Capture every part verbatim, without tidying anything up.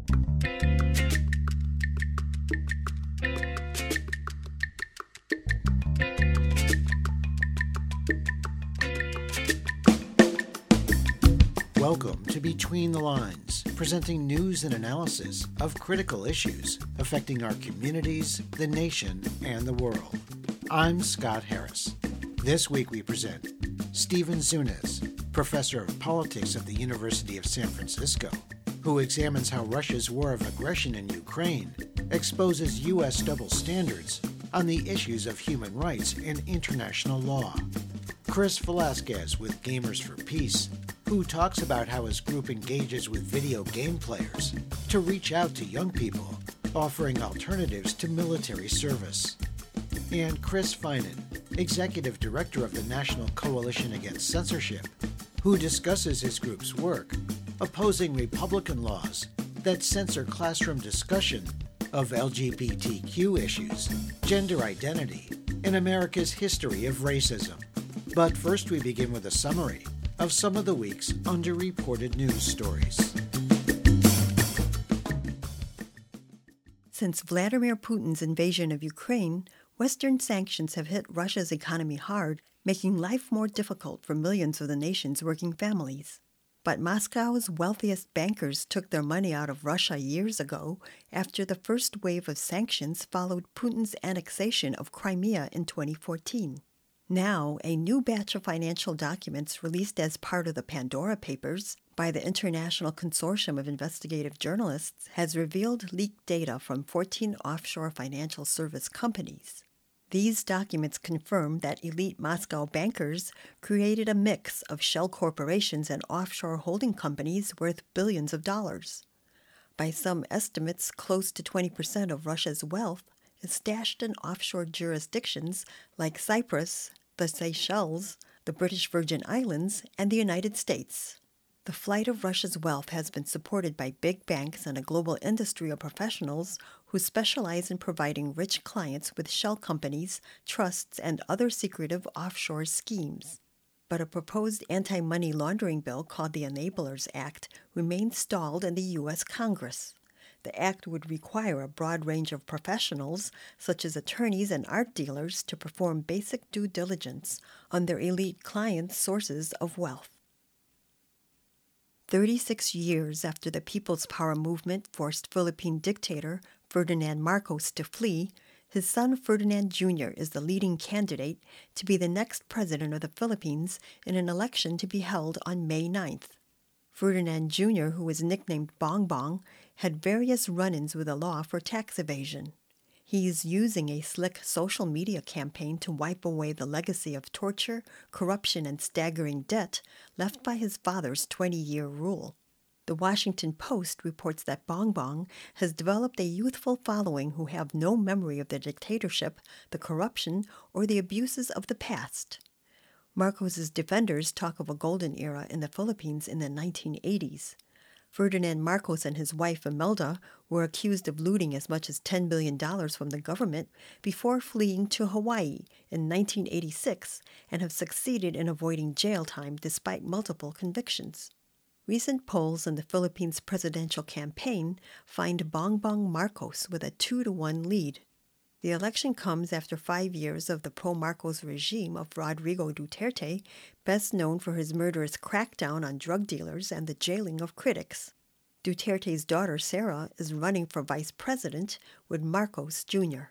Welcome to Between the Lines, presenting news and analysis of critical issues affecting our communities, the nation, and the world. I'm Scott Harris. This week we present Stephen Zunes, professor of politics at the University of San Francisco, who examines how Russia's war of aggression in Ukraine exposes U S double standards on the issues of human rights and international law. Chris Velasquez with Gamers for Peace, who talks about how his group engages with video game players to reach out to young people, offering alternatives to military service. And Chris Finan, executive director of the National Coalition Against Censorship, who discusses his group's work opposing Republican laws that censor classroom discussion of L G B T Q issues, gender identity, and America's history of racism. But first we begin with a summary of some of the week's underreported news stories. Since Vladimir Putin's invasion of Ukraine, Western sanctions have hit Russia's economy hard, making life more difficult for millions of the nation's working families. But Moscow's wealthiest bankers took their money out of Russia years ago after the first wave of sanctions followed Putin's annexation of Crimea in twenty fourteen. Now, a new batch of financial documents released as part of the Pandora Papers by the International Consortium of Investigative Journalists has revealed leaked data from fourteen offshore financial service companies. These documents confirm that elite Moscow bankers created a mix of shell corporations and offshore holding companies worth billions of dollars. By some estimates, close to twenty percent of Russia's wealth is stashed in offshore jurisdictions like Cyprus, the Seychelles, the British Virgin Islands, and the United States. The flight of Russia's wealth has been supported by big banks and a global industry of professionals who specialize in providing rich clients with shell companies, trusts, and other secretive offshore schemes. But a proposed anti-money laundering bill called the Enablers Act remains stalled in the U S Congress. The act would require a broad range of professionals, such as attorneys and art dealers, to perform basic due diligence on their elite clients' sources of wealth. thirty-six years after the People's Power movement forced Philippine dictator Ferdinand Marcos to flee, his son Ferdinand Junior is the leading candidate to be the next president of the Philippines in an election to be held on May ninth. Ferdinand Junior, who was nicknamed Bongbong, had various run-ins with the law for tax evasion. He is using a slick social media campaign to wipe away the legacy of torture, corruption, and staggering debt left by his father's twenty-year rule. The Washington Post reports that Bongbong has developed a youthful following who have no memory of the dictatorship, the corruption, or the abuses of the past. Marcos's defenders talk of a golden era in the Philippines in the nineteen eighties. Ferdinand Marcos and his wife Imelda were accused of looting as much as ten billion dollars from the government before fleeing to Hawaii in nineteen eighty-six and have succeeded in avoiding jail time despite multiple convictions. Recent polls in the Philippines presidential campaign find Bongbong Marcos with a two to one lead. The election comes after five years of the pro-Marcos regime of Rodrigo Duterte, best known for his murderous crackdown on drug dealers and the jailing of critics. Duterte's daughter, Sarah, is running for vice president with Marcos Junior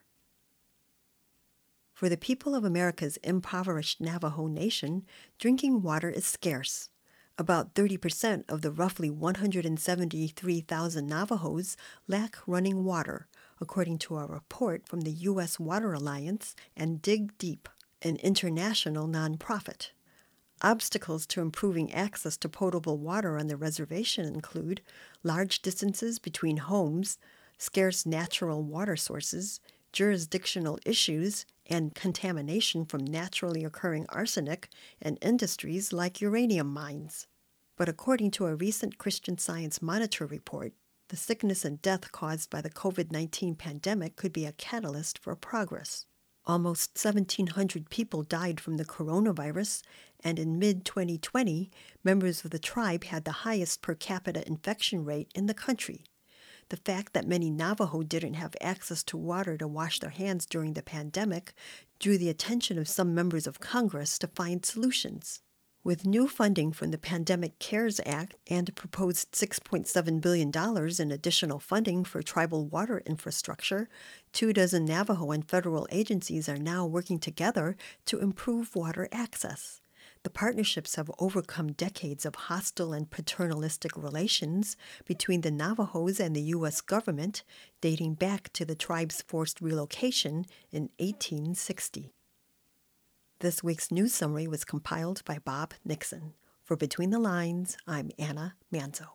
For the people of America's impoverished Navajo Nation, drinking water is scarce. About thirty percent of the roughly one hundred seventy-three thousand Navajos lack running water, according to a report from the U S Water Alliance and Dig Deep, an international nonprofit. Obstacles to improving access to potable water on the reservation include large distances between homes, scarce natural water sources, jurisdictional issues, and contamination from naturally occurring arsenic and industries like uranium mines. But according to a recent Christian Science Monitor report, the sickness and death caused by the covid nineteen pandemic could be a catalyst for progress. Almost seventeen hundred people died from the coronavirus, and in mid twenty twenty, members of the tribe had the highest per capita infection rate in the country. the fact that many Navajo didn't have access to water to wash their hands during the pandemic drew the attention of some members of Congress to find solutions. With new funding from the Pandemic CARES Act and a proposed six point seven billion dollars in additional funding for tribal water infrastructure, two dozen Navajo and federal agencies are now working together to improve water access. The partnerships have overcome decades of hostile and paternalistic relations between the Navajos and the U S government, dating back to the tribe's forced relocation in eighteen sixty. This week's news summary was compiled by Bob Nixon. For Between the Lines, I'm Anna Manzo.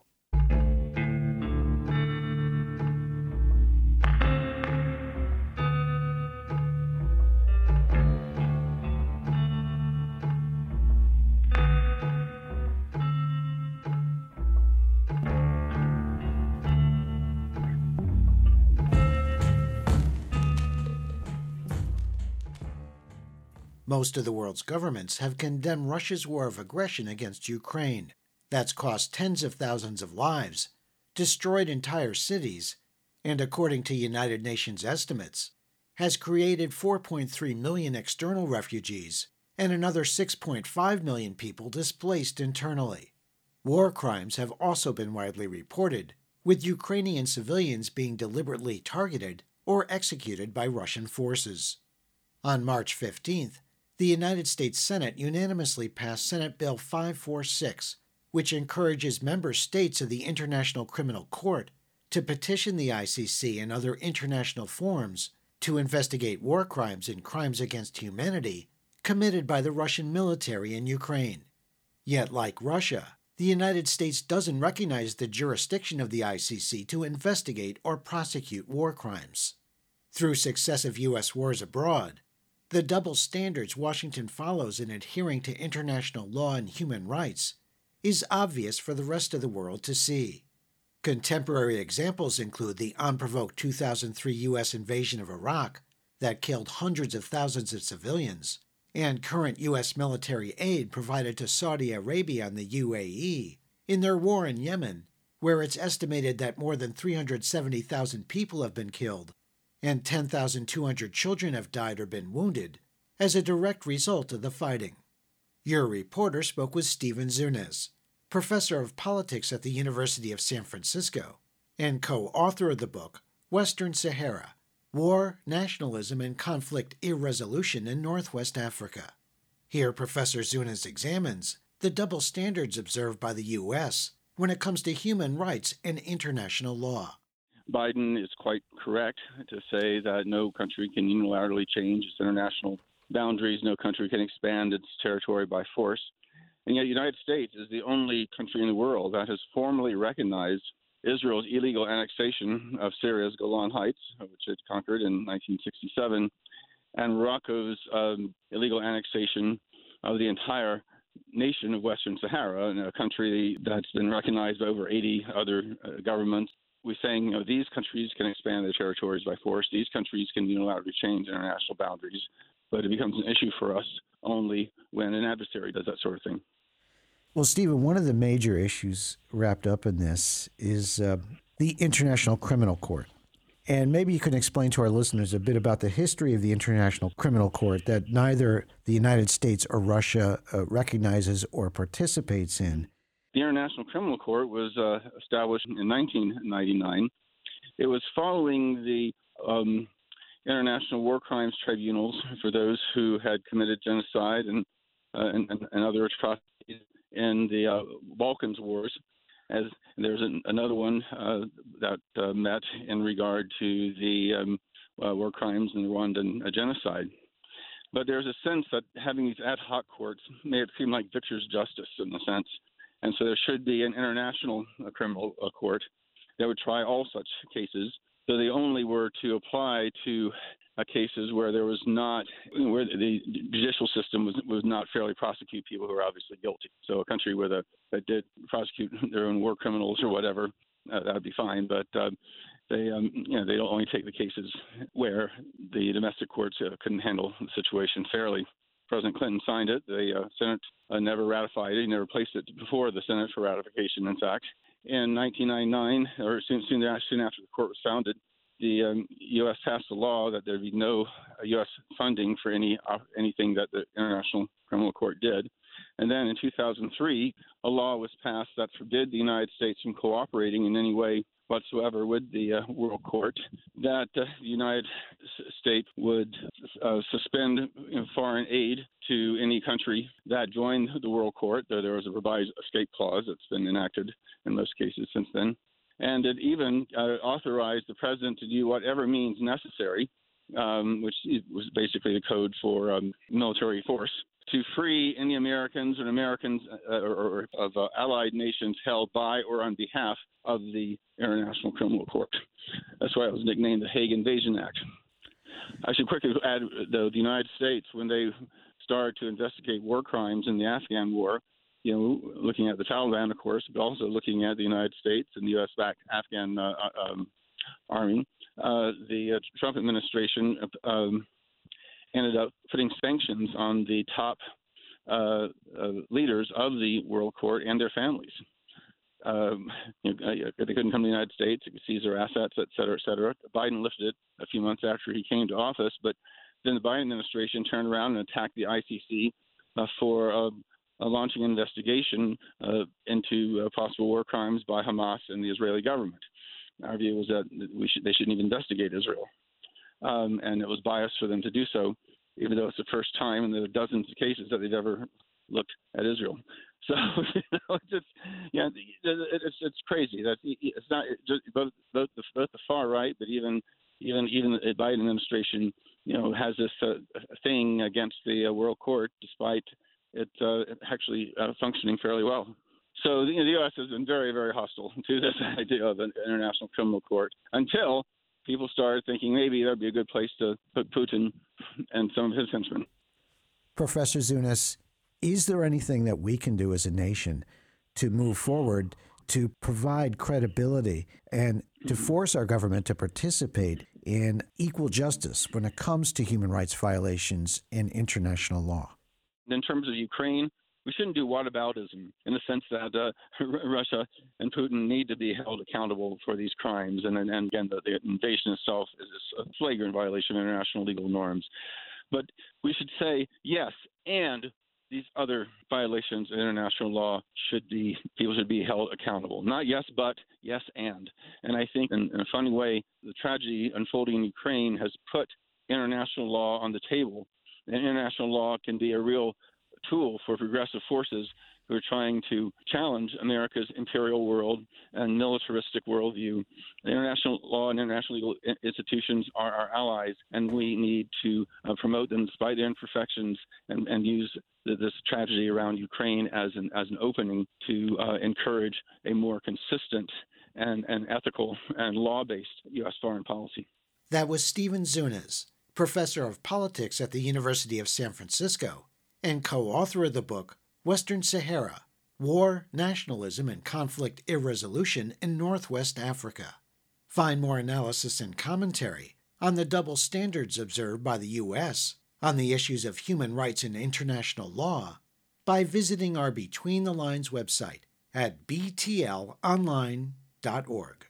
Most of the world's governments have condemned Russia's war of aggression against Ukraine. That's cost tens of thousands of lives, destroyed entire cities, and according to United Nations estimates, has created four point three million external refugees and another six point five million people displaced internally. War crimes have also been widely reported, with Ukrainian civilians being deliberately targeted or executed by Russian forces. On March fifteenth, the United States Senate unanimously passed Senate Bill five forty-six, which encourages member states of the International Criminal Court to petition the I C C and other international forums to investigate war crimes and crimes against humanity committed by the Russian military in Ukraine. Yet, like Russia, the United States doesn't recognize the jurisdiction of the I C C to investigate or prosecute war crimes. Through successive U S wars abroad, the double standards Washington follows in adhering to international law and human rights is obvious for the rest of the world to see. Contemporary examples include the unprovoked two thousand three U S invasion of Iraq that killed hundreds of thousands of civilians, and current U S military aid provided to Saudi Arabia and the U A E in their war in Yemen, where it's estimated that more than three hundred seventy thousand people have been killed and ten thousand two hundred children have died or been wounded as a direct result of the fighting. Your reporter spoke with Stephen Zunes, professor of politics at the University of San Francisco and co-author of the book Western Sahara, War, Nationalism, and Conflict Irresolution in Northwest Africa. Here, Professor Zunes examines the double standards observed by the U S when it comes to human rights and international law. Biden is quite correct to say that no country can unilaterally change its international boundaries. No country can expand its territory by force. And yet the United States is the only country in the world that has formally recognized Israel's illegal annexation of Syria's Golan Heights, which it conquered in nineteen sixty-seven, and Morocco's um, illegal annexation of the entire nation of Western Sahara, a country that's been recognized by over eighty other uh, governments. We're saying, you know, these countries can expand their territories by force. These countries can unilaterally change international boundaries, but it becomes an issue for us only when an adversary does that sort of thing. Well, Stephen, one of the major issues wrapped up in this is uh, the International Criminal Court. And maybe you can explain to our listeners a bit about the history of the International Criminal Court that neither the United States or Russia uh, recognizes or participates in. The International Criminal Court was uh, established in nineteen ninety-nine. It was following the um, International War Crimes Tribunals for those who had committed genocide and uh, and, and other atrocities in the uh, Balkans Wars. As there's an, another one uh, that uh, met in regard to the um, uh, war crimes in the Rwandan uh, genocide. But there's a sense that having these ad hoc courts made it seem like victor's justice in a sense. And so there should be an international uh, criminal uh, court that would try all such cases. So they only were to apply to uh, cases where there was not, where the judicial system was was not fairly prosecute people who are obviously guilty. So a country where the, that did prosecute their own war criminals or whatever, uh, that would be fine. But uh, they, um, you know, they don't only take the cases where the domestic courts uh, couldn't handle the situation fairly. President Clinton signed it. The uh, Senate uh, never ratified it. He never placed it before the Senate for ratification, in fact. in nineteen ninety-nine, or soon, soon, soon after the court was founded, the um, U S passed a law that there'd be no U S funding for any uh, anything that the International Criminal Court did. And then in two thousand three, a law was passed that forbid the United States from cooperating in any way whatsoever with the uh, World Court, that uh, the United States would uh, suspend you know, foreign aid to any country that joined the World Court. There, there was a revised escape clause that's been enacted in most cases since then. And it even uh, authorized the president to do whatever means necessary, um, which was basically the code for um, military force, to free any Americans and Americans uh, or, or of uh, allied nations held by or on behalf of the International Criminal Court. That's why it was nicknamed the Hague Invasion Act. I should quickly add, though, the United States, when they started to investigate war crimes in the Afghan war, you know, looking at the Taliban, of course, but also looking at the United States and the U S-backed Afghan uh, um, army, uh, the uh, Trump administration um, ended up putting sanctions on the top uh, uh, leaders of the World Court and their families. Um, you know, they couldn't come to the United States, it could seize their assets, et cetera, et cetera. Biden lifted it a few months after he came to office, but then the Biden administration turned around and attacked the I C C uh, for uh, uh, launching an investigation uh, into uh, possible war crimes by Hamas and the Israeli government. Our view was that we should, they shouldn't even investigate Israel. Um, and it was biased for them to do so, even though it's the first time in the dozens of cases that they've ever looked at Israel. So, you know, it's just, yeah, it's it's crazy. That it's not just both both the, both the far right, but even even even the Biden administration, you know, has this uh, thing against the uh, World Court, despite it uh, actually uh, functioning fairly well. So, you know, the U S has been very, very hostile to this idea of an international criminal court until people started thinking maybe that'd be a good place to put Putin and some of his henchmen. Professor Zunas, is there anything that we can do as a nation to move forward to provide credibility and to force our government to participate in equal justice when it comes to human rights violations in international law? In terms of Ukraine, we shouldn't do whataboutism in the sense that uh, Russia and Putin need to be held accountable for these crimes. And, and again, the, the invasion itself is a flagrant violation of international legal norms. But we should say, yes, and these other violations of international law should be, people should be held accountable. Not yes, but yes, and. And I think in, in a funny way, the tragedy unfolding in Ukraine has put international law on the table. And international law can be a real tool for progressive forces who are trying to challenge America's imperial world and militaristic worldview. International law and international legal institutions are our allies, and we need to uh, promote them despite their imperfections and, and use the, this tragedy around Ukraine as an as an opening to uh, encourage a more consistent and, and ethical and law-based U S foreign policy. That was Stephen Zunas, professor of politics at the University of San Francisco and co-author of the book Western Sahara, War, Nationalism, and Conflict Irresolution in Northwest Africa. Find more analysis and commentary on the double standards observed by the U S on the issues of human rights and international law by visiting our Between the Lines website at b t l online dot org.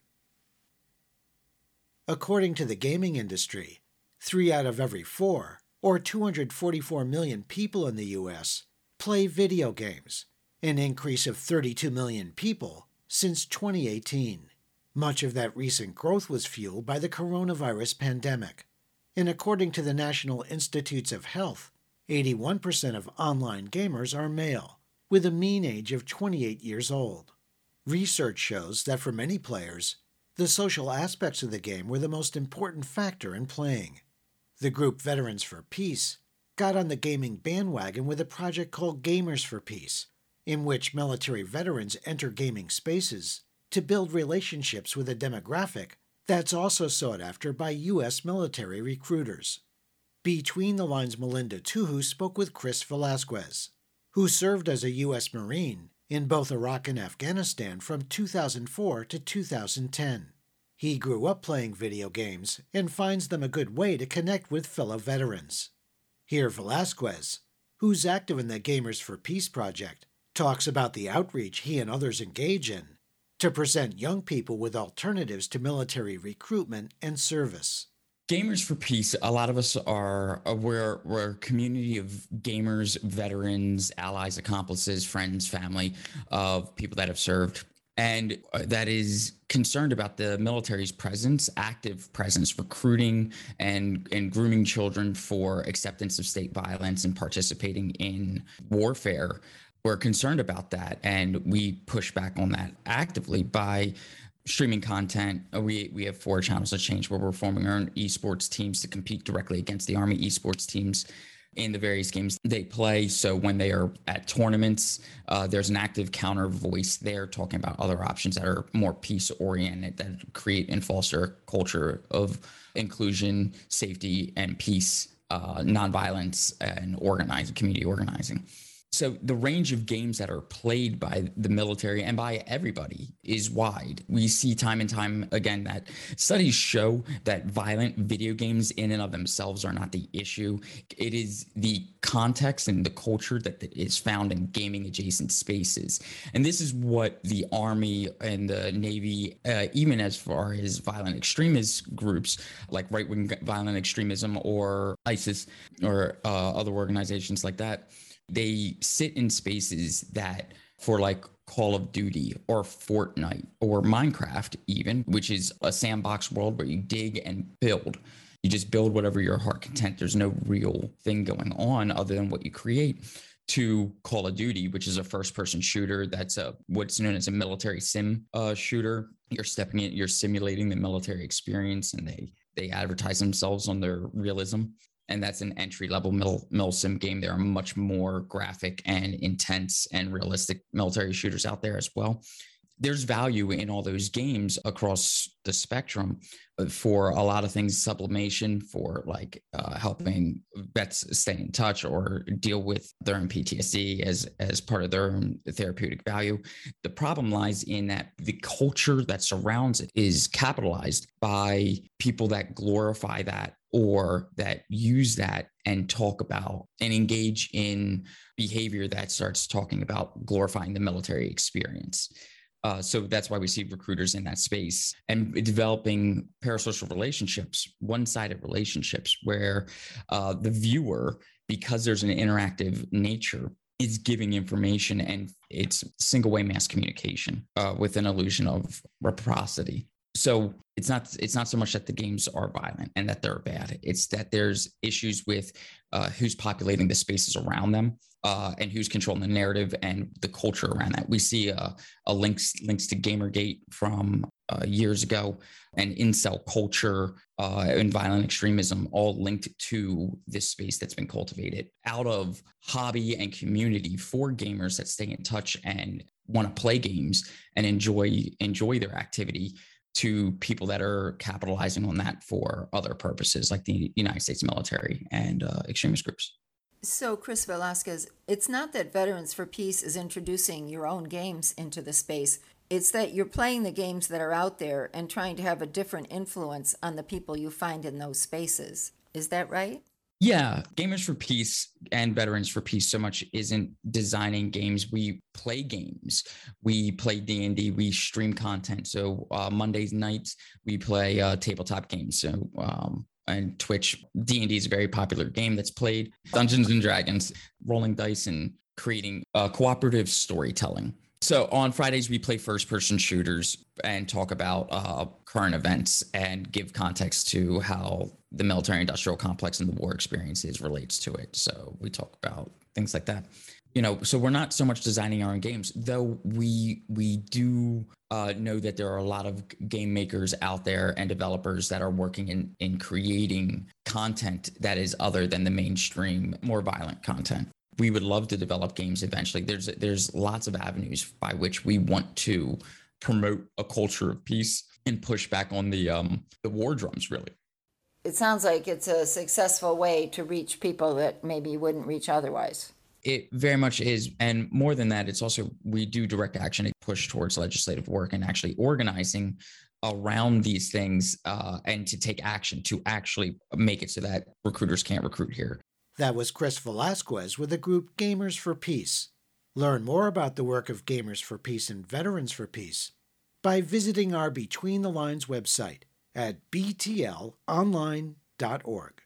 According to the gaming industry, three out of every four, or two hundred forty-four million people in the U S, play video games, an increase of thirty-two million people since twenty eighteen. Much of that recent growth was fueled by the coronavirus pandemic. And according to the National Institutes of Health, eighty-one percent of online gamers are male, with a mean age of twenty-eight years old. Research shows that for many players, the social aspects of the game were the most important factor in playing. The group Veterans for Peace got on the gaming bandwagon with a project called Gamers for Peace, in which military veterans enter gaming spaces to build relationships with a demographic that's also sought after by U S military recruiters. Between the Lines' Melinda Tuhu spoke with Chris Velasquez, who served as a U S Marine in both Iraq and Afghanistan from two thousand four to two thousand ten. He grew up playing video games and finds them a good way to connect with fellow veterans. Here Velasquez, who's active in the Gamers for Peace project, talks about the outreach he and others engage in to present young people with alternatives to military recruitment and service. Gamers for Peace, a lot of us are, uh, we're, we're a community of gamers, veterans, allies, accomplices, friends, family of people that have served. And that is concerned about the military's presence, active presence, recruiting and, and grooming children for acceptance of state violence and participating in warfare. We're concerned about that, and we push back on that actively by streaming content. We we have four channels of change where we're forming our own esports teams to compete directly against the Army esports teams in the various games they play. So when they are at tournaments, uh, there's an active counter voice there talking about other options that are more peace oriented, that create and foster a culture of inclusion, safety, and peace, uh, nonviolence, and organizing, community organizing. So the range of games that are played by the military and by everybody is wide. We see time and time again that studies show that violent video games in and of themselves are not the issue. It is the context and the culture that is found in gaming adjacent spaces. And this is what the Army and the Navy, uh, even as far as violent extremist groups like right-wing violent extremism or ISIS or uh, other organizations like that, they sit in spaces that for like Call of Duty or Fortnite or Minecraft even, which is a sandbox world where you dig and build. You just build whatever your heart content. There's no real thing going on other than what you create. To Call of Duty, which is a first-person shooter that's a what's known as a military sim uh, shooter. You're stepping in, you're simulating the military experience, and they they advertise themselves on their realism. And that's an entry-level mil, mil sim game. There are much more graphic and intense and realistic military shooters out there as well. There's value in all those games across the spectrum for a lot of things, sublimation, for like uh, helping vets stay in touch or deal with their own P T S D as, as part of their own therapeutic value. The problem lies in that the culture that surrounds it is capitalized by people that glorify that or that use that and talk about and engage in behavior that starts talking about glorifying the military experience. Uh, so that's why we see recruiters in that space and developing parasocial relationships, one-sided relationships where uh, the viewer, because there's an interactive nature, is giving information, and it's single-way mass communication uh, with an illusion of reciprocity. So it's not it's not so much that the games are violent and that they're bad. It's that there's issues with uh, who's populating the spaces around them uh, and who's controlling the narrative and the culture around that. We see uh, a links links to Gamergate from uh, years ago, and incel culture uh, and violent extremism, all linked to this space that's been cultivated out of hobby and community for gamers that stay in touch and want to play games and enjoy enjoy their activity, to people that are capitalizing on that for other purposes, like the United States military and uh, extremist groups. So, Chris Velasquez, it's not that Veterans for Peace is introducing your own games into the space. It's that you're playing the games that are out there and trying to have a different influence on the people you find in those spaces. Is that right? Yeah, Gamers for Peace and Veterans for Peace so much isn't designing games. We play games. We play D and D. We stream content. So uh, Mondays nights, we play uh, tabletop games. So um, and Twitch, D and D is a very popular game that's played. Dungeons and Dragons, rolling dice and creating uh, cooperative storytelling. So on Fridays, we play first-person shooters and talk about uh, current events and give context to how the military-industrial complex and the war experiences relates to it. So we talk about things like that. You know, so we're not so much designing our own games, though we we do uh, know that there are a lot of game makers out there and developers that are working in, in creating content that is other than the mainstream, more violent content. We would love to develop games eventually. There's there's lots of avenues by which we want to promote a culture of peace and push back on the um, the war drums, really. It sounds like it's a successful way to reach people that maybe wouldn't reach otherwise. It very much is. And more than that, it's also, we do direct action to push towards legislative work and actually organizing around these things uh, and to take action to actually make it so that recruiters can't recruit here. That was Chris Velasquez with the group Gamers for Peace. Learn more about the work of Gamers for Peace and Veterans for Peace by visiting our Between the Lines website at b t l online dot org.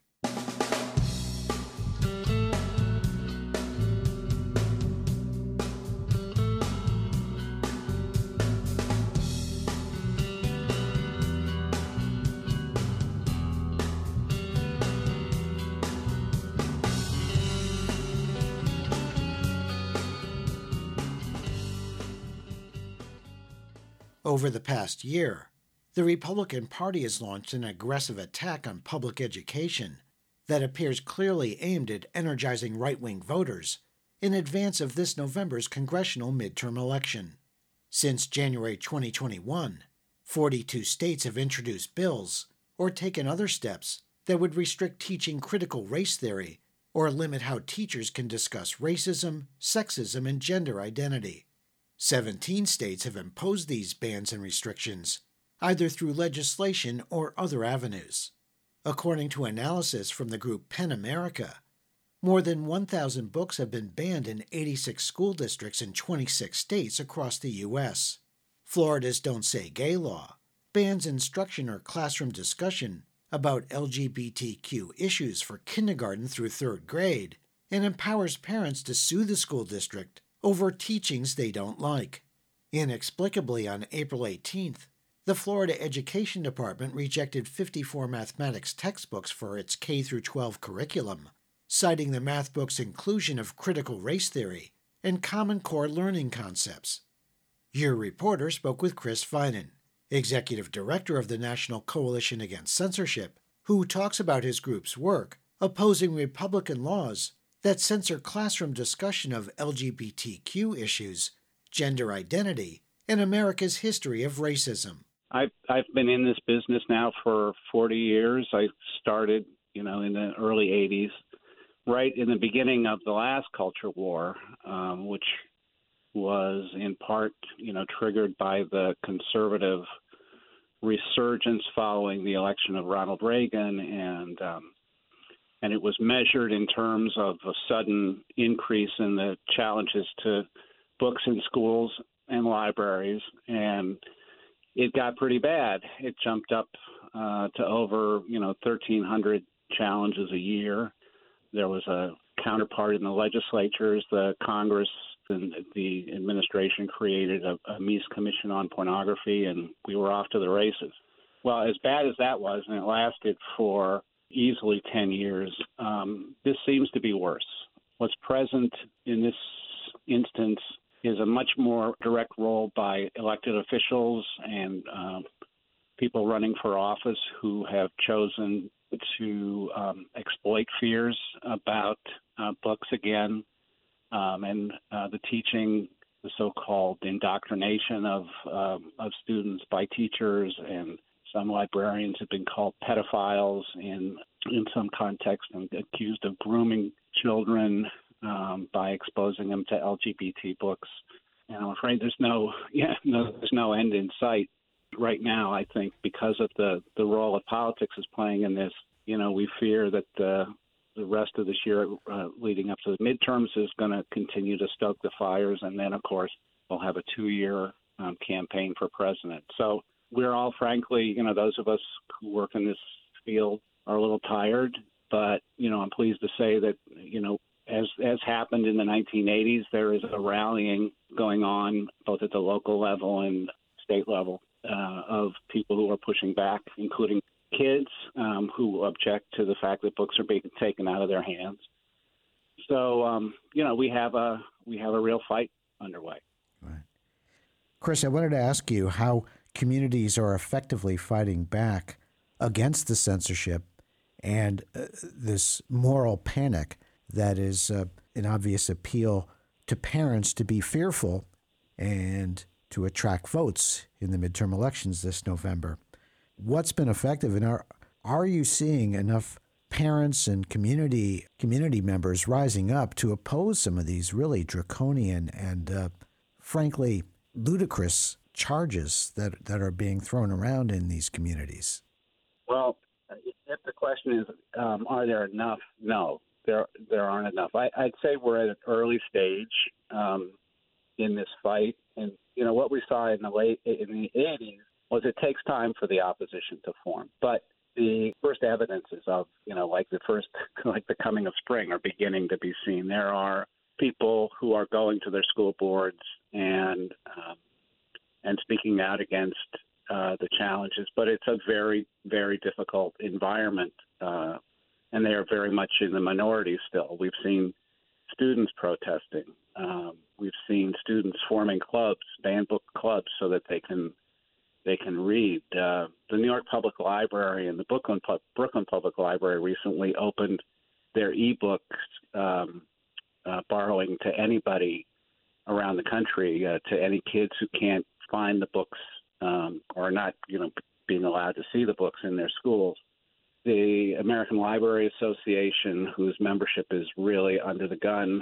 Over the past year, the Republican Party has launched an aggressive attack on public education that appears clearly aimed at energizing right-wing voters in advance of this November's congressional midterm election. Since January twenty twenty-one, forty-two states have introduced bills or taken other steps that would restrict teaching critical race theory or limit how teachers can discuss racism, sexism, and gender identity. Seventeen states have imposed these bans and restrictions, either through legislation or other avenues. According to analysis from the group PEN America, more than one thousand books have been banned in eighty-six school districts in twenty-six states across the U S Florida's Don't Say Gay law bans instruction or classroom discussion about L G B T Q issues for kindergarten through third grade and empowers parents to sue the school district over teachings they don't like. Inexplicably, on April eighteenth, the Florida Education Department rejected fifty-four mathematics textbooks for its K through twelve curriculum, citing the math book's inclusion of critical race theory and Common Core learning concepts. Your reporter spoke with Chris Finan, Executive Director of the National Coalition Against Censorship, who talks about his group's work opposing Republican laws that censor classroom discussion of L G B T Q issues, gender identity, and America's history of racism. I've I've been in this business now for forty years. I started, you know, in the early eighties, right in the beginning of the last culture war, um, which was in part, you know, triggered by the conservative resurgence following the election of Ronald Reagan, and um, and it was measured in terms of a sudden increase in the challenges to books in schools and libraries, and it got pretty bad. It jumped up uh, to over, you know, thirteen hundred challenges a year. There was a counterpart in the legislatures. The Congress and the administration created a, a Mies Commission on pornography, and we were off to the races. Well, as bad as that was, and it lasted for easily ten years, um, this seems to be worse. What's present in this instance is a much more direct role by elected officials and um, people running for office who have chosen to um, exploit fears about uh, books again, um, and uh, the teaching, the so-called indoctrination of um, of students by teachers, and some librarians have been called pedophiles in in some context and accused of grooming children um, by exposing them to L G B T books. And I'm afraid there's no yeah no there's no end in sight right now. I think because of the the role that politics is playing in this, you know, we fear that the the rest of this year uh, leading up to the midterms is going to continue to stoke the fires, and then of course we'll have a two-year um, campaign for president. So we're all, frankly, you know, those of us who work in this field are a little tired, but you know, I'm pleased to say that, you know, as as happened in the nineteen eighties, there is a rallying going on both at the local level and state level uh, of people who are pushing back, including kids um, who object to the fact that books are being taken out of their hands. So, um, you know, we have a we have a real fight underway. Right. Chris, I wanted to ask you how communities are effectively fighting back against the censorship and uh, this moral panic that is uh, an obvious appeal to parents to be fearful and to attract votes in the midterm elections this November. What's been effective, and are are you seeing enough parents and community community members rising up to oppose some of these really draconian and, uh, frankly, ludicrous charges that that are being thrown around in these communities? Well, if the question is, um, are there enough? No, there there aren't enough. I, I'd say we're at an early stage um, in this fight, And, you know, what we saw in the late in the eighties was it takes time for the opposition to form. But the first evidences of, you know, like the first, like the coming of spring are beginning to be seen. There are people who are going to their school boards and um, and speaking out against uh, the challenges. But it's a very, very difficult environment, uh, and they are very much in the minority still. We've seen students protesting. Um, we've seen students forming clubs, banned book clubs, so that they can they can read. Uh, the New York Public Library and the Brooklyn, Brooklyn Public Library recently opened their e-books, um, uh, borrowing to anybody around the country, uh, to any kids who can't find the books um, or not, you know, being allowed to see the books in their schools. The American Library Association, whose membership is really under the gun,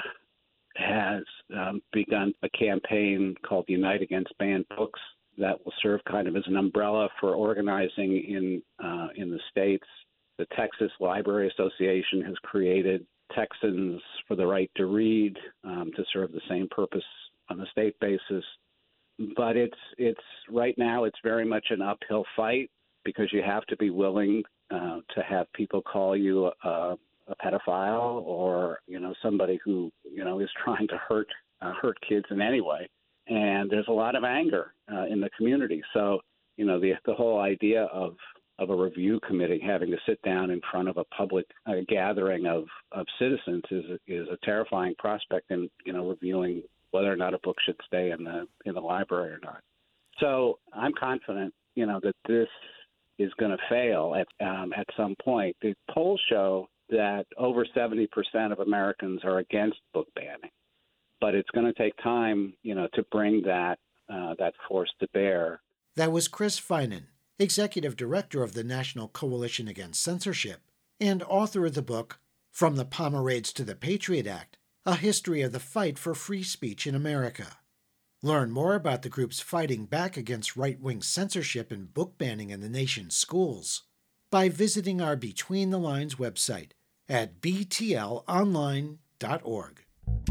has um, begun a campaign called Unite Against Banned Books that will serve kind of as an umbrella for organizing in uh, in the states. The Texas Library Association has created Texans for the Right to Read um, to serve the same purpose on a state basis. But it's it's right now it's very much an uphill fight because you have to be willing uh, to have people call you a, a pedophile or, you know, somebody who, you know, is trying to hurt uh, hurt kids in any way. And there's a lot of anger uh, in the community. So, you know, the the whole idea of, of a review committee having to sit down in front of a public uh, gathering of, of citizens is is a terrifying prospect in, you know, reviewing whether or not a book should stay in the in the library or not. So I'm confident, you know, that this is going to fail at um, at some point. The polls show that over seventy percent of Americans are against book banning. But it's going to take time, you know, to bring that uh, that force to bear. That was Chris Finan, Executive Director of the National Coalition Against Censorship and author of the book From the Pomerades to the Patriot Act, A History of the Fight for Free Speech in America. Learn more about the group's fighting back against right-wing censorship and book banning in the nation's schools by visiting our Between the Lines website at b t l online dot org.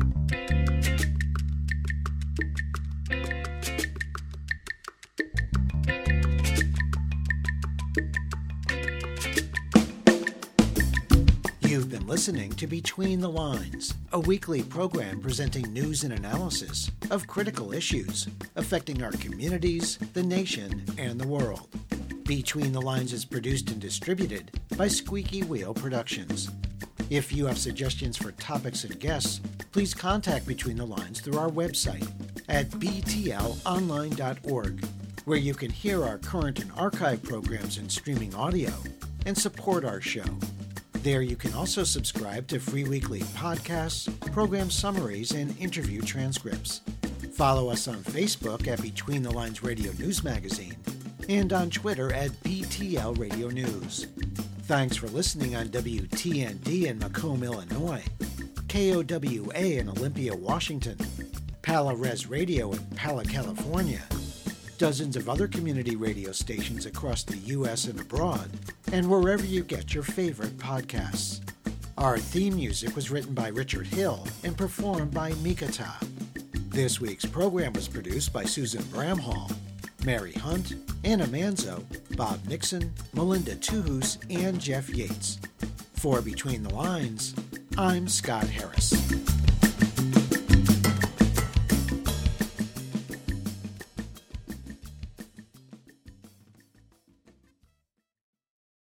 You've been listening to Between the Lines, a weekly program presenting news and analysis of critical issues affecting our communities, the nation, and the world. Between the Lines is produced and distributed by Squeaky Wheel Productions. If you have suggestions for topics and guests, please contact Between the Lines through our website at b t l online dot org, where you can hear our current and archive programs in streaming audio and support our show. There you can also subscribe to free weekly podcasts, program summaries, and interview transcripts. Follow us on Facebook at Between the Lines Radio News Magazine and on Twitter at B T L Radio News. Thanks for listening on W T N D in Macomb, Illinois, K O W A in Olympia, Washington, Pala Res Radio in Pala, California, dozens of other community radio stations across the U S and abroad, and wherever you get your favorite podcasts. Our theme music was written by Richard Hill and performed by Mikata. This week's program was produced by Susan Bramhall, Mary Hunt, Anna Manzo, Bob Nixon, Melinda Tuhus, and Jeff Yates. For Between the Lines, I'm Scott Harris.